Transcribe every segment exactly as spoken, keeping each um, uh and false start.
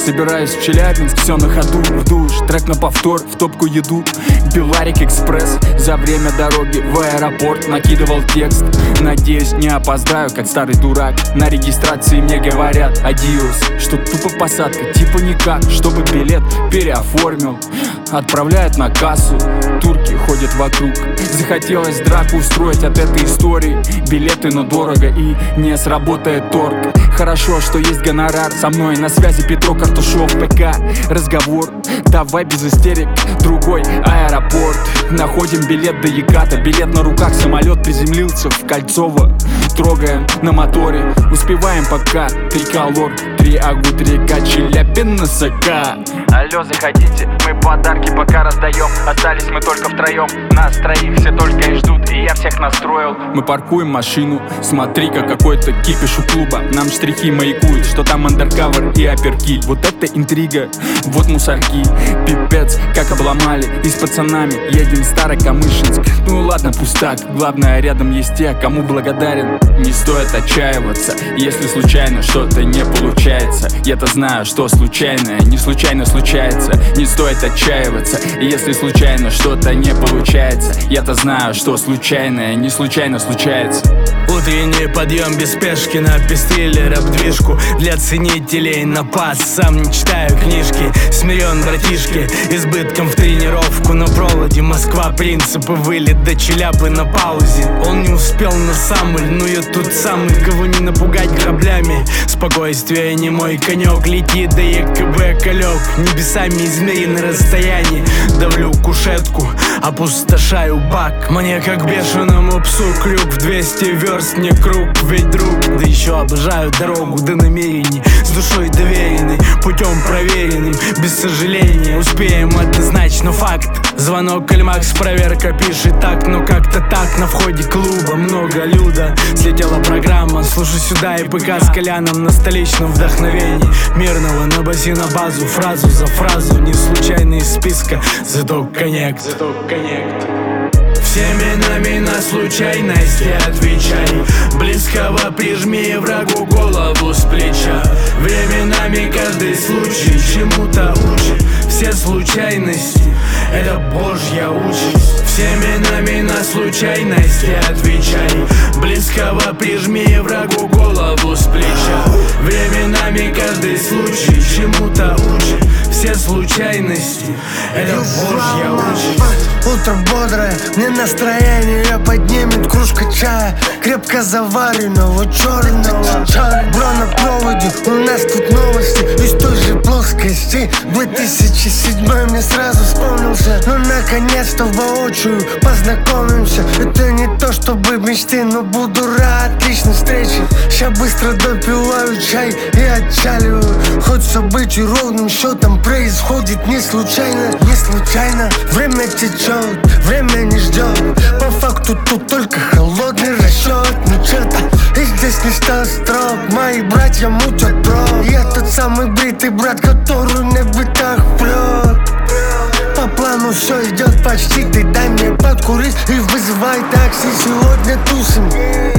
Собираюсь в Челябинск, все на ходу. В душ, трек на повтор, в топку еду. Беларик экспресс, за время дороги в аэропорт накидывал текст. Надеюсь, не опоздаю, как старый дурак. На регистрации мне говорят адиос, что тупо посадка, типа никак. Чтобы билет переоформил, отправляют на кассу. Турки ходят вокруг. Захотелось драку устроить от этой истории. Билеты, но дорого и не сработает торг. Хорошо, что есть гонорар. Со мной на связи Петро Картушов, ПК. Разговор, давай без истерик. Другой аэропорт. Находим билет до Еката. Билет на руках, самолет приземлился в Кольцово. Трогаем на моторе, успеваем пока. Триколор, три агу, три ка, Челябинск. Алло, заходите, мы подарки пока раздаем. Остались мы только втроем, нас троих все только и ждут, и я всех настроил. Мы паркуем машину, смотри-ка, какой-то кипиш у клуба. Нам штрихи маякуют, что там андеркавер и апперкиль. Вот это интрига, вот мусорки. Пипец, как обломали, и с пацанами едем в Старокамышинск. Ну ладно, пустак, главное рядом есть те, кому благодарен. Не стоит отчаиваться, если случайно что-то не получается. Я-то знаю, что случайное не случайно случается. Не стоит отчаиваться, если случайно что-то не получается. Я-то знаю, что случайное не случайно случается. Утренний подъем без спешки на пестиле, рэп-движку для ценителей на пас. Сам не читаю книжки, смирен, братишки, избытком в тренировку на проводе. Москва, принципы, вылет до Челябы на паузе. Он не успел на самый, но я тут самый, кого не напугать граблями. Спокойствие не мой конек, летит до ЕКБ колек. Небесами измерены расстояние, давлю кушетку, опустошаю бак. Мне как бешеному псу крюк в двести верст, не круг, ведь друг. Да еще обожаю дорогу до намерений, с душой доверенной, путем проверенным, без сожаления. Успеем, однозначно факт. Звонок, Кальмакс, проверка, пишет так, но как-то так. На входе клуба много люда, слетела программа. Слушай сюда и ПК с Коляном на столичном вдохновении. Мирного на басе на базу, фразу за фразу, не случайно из списка. Зато коннект, зато коннект. Всеми нами на случайности отвечай. Близкого прижми, врагу голову с плеча. Временами каждый случай чему-то учит. Все случайности — это Божья участь. Всеми нами на случайности отвечай. Близкого прижми, врагу голову с плеча. Временами каждый случай чему-то учит. Все случайности — это Божья участь. Утро бодрое, мне настроение поднимет кружка чая, крепко заваренного черного. Бро на проводе, у нас тут новости из той же плоскости. две тысячи седьмой мне сразу вспомнился. Ну наконец-то воочию познакомимся. Это не то чтобы мечты, но буду рад личной встрече. Ща быстро допиваю чай и отчаливаю. Хоть событий ровным счетом происходит не случайно, не случайно. Время течет, время не ждет. По факту тут только холодный расчет. Ничего-то и здесь не стал строг. Мои братья мутят бро. Я тот самый бритый брат, который на битах прет. По плану все идет почти. Ты дай мне подкурить и вызывай такси. Сегодня тусим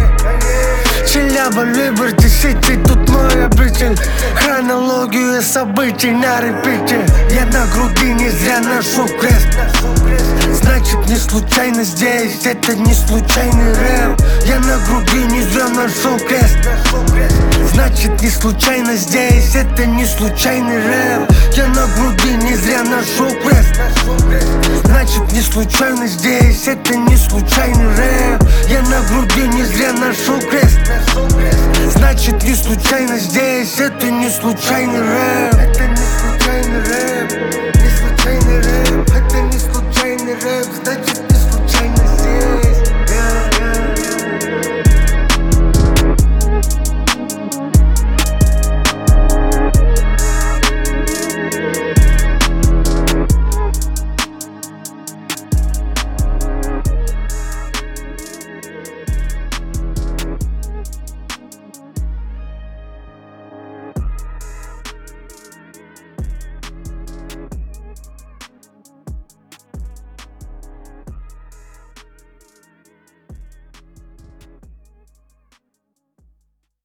Челяба, Либерти Сити, тут мой обитель. Хронологию событий на репите. Я на груди не зря ношу крест. Значит не случайно здесь, это не случайный рэп. Я на груди не зря ношу крест. Значит не случайно здесь, это не случайный рэп. Я на груди не зря ношу крест. Значит не случайно здесь, это не случайный рэп. Я на груди не зря ношу крест. Значит не случайно здесь, это не случайный рэп.